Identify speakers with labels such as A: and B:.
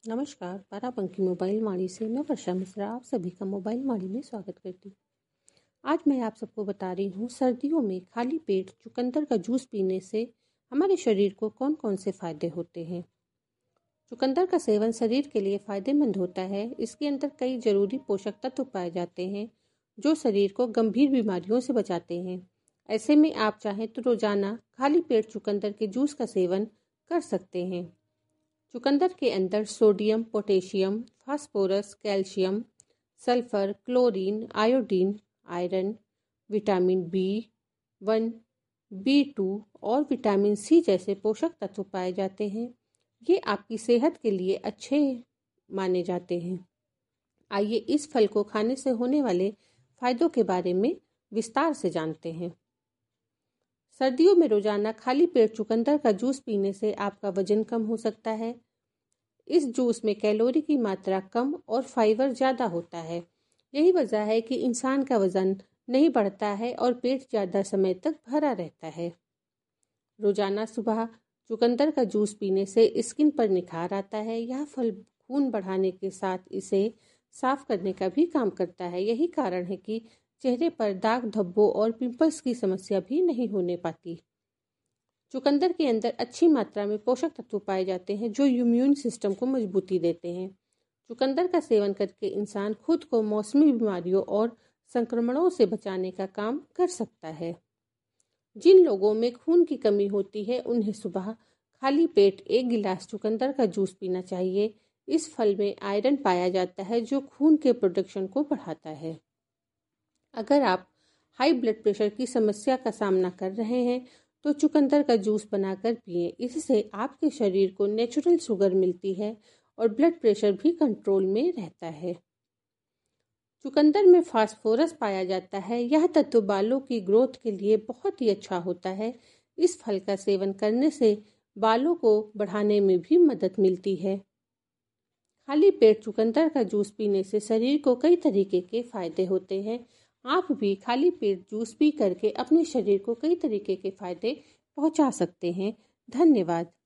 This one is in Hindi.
A: नमस्कार, बाराबंकी मोबाइल माड़ी से मैं वर्षा मिश्रा आप सभी का मोबाइल माड़ी में स्वागत करती हूँ। आज मैं आप सबको बता रही हूँ सर्दियों में खाली पेट चुकंदर का जूस पीने से हमारे शरीर को कौन कौन से फायदे होते हैं। चुकंदर का सेवन शरीर के लिए फायदेमंद होता है। इसके अंदर कई जरूरी पोषक तत्व पाए जाते हैं जो शरीर को गंभीर बीमारियों से बचाते हैं। ऐसे में आप चाहें तो रोजाना खाली पेट चुकंदर के जूस का सेवन कर सकते हैं। चुकंदर के अंदर sodium, potassium, phosphorus, calcium, sulphur, chlorine, iodine, iron, vitamin B1, B2 और विटामिन C जैसे पोषक तत्व पाए जाते हैं। ये आपकी सेहत के लिए अच्छे माने जाते हैं। आइए इस फल को खाने से होने वाले फायदों के बारे में विस्तार से जानते हैं। सर्दियों में रोजाना खाली पेट चुकंदर का जूस पीने से आपका वजन कम हो सकता है। इस जूस में कैलोरी की मात्रा कम और फाइबर ज़्यादा होता है। यही वजह है कि इंसान का वजन नहीं बढ़ता है और पेट ज़्यादा समय तक भरा रहता है। रोजाना सुबह चुकंदर का जूस पीने से स्किन पर निखार आता है। यह फल खून बढ़ाने के साथ इसे साफ करने का भी काम करता है। यही कारण है कि चेहरे पर दाग धब्बों और पिंपल्स की समस्या भी नहीं होने पाती। चुकंदर के अंदर अच्छी मात्रा में पोषक तत्व पाए जाते हैं जो इम्यून सिस्टम को मजबूती देते हैं। चुकंदर का सेवन करके इंसान खुद को मौसमी बीमारियों और संक्रमणों से बचाने का काम कर सकता है। जिन लोगों में खून की कमी होती है उन्हें सुबह खाली पेट 1 गिलास चुकंदर का जूस पीना चाहिए। इस फल में आयरन पाया जाता है जो खून के प्रोडक्शन को बढ़ाता है। अगर आप हाई ब्लड प्रेशर की समस्या का सामना कर रहे हैं तो चुकंदर का जूस बनाकर पिएं। इससे आपके शरीर को नेचुरल शुगर मिलती है और ब्लड प्रेशर भी कंट्रोल में रहता है। चुकंदर में फास्फोरस पाया जाता है। यह तत्व बालों की ग्रोथ के लिए बहुत ही अच्छा होता है। इस फल का सेवन करने से बालों को बढ़ाने में भी मदद मिलती है। खाली पेट चुकंदर का जूस पीने से शरीर को कई तरीके के फायदे होते हैं। आप भी खाली पेट जूस पी करके अपने शरीर को कई तरीके के फायदे पहुंचा सकते हैं। धन्यवाद।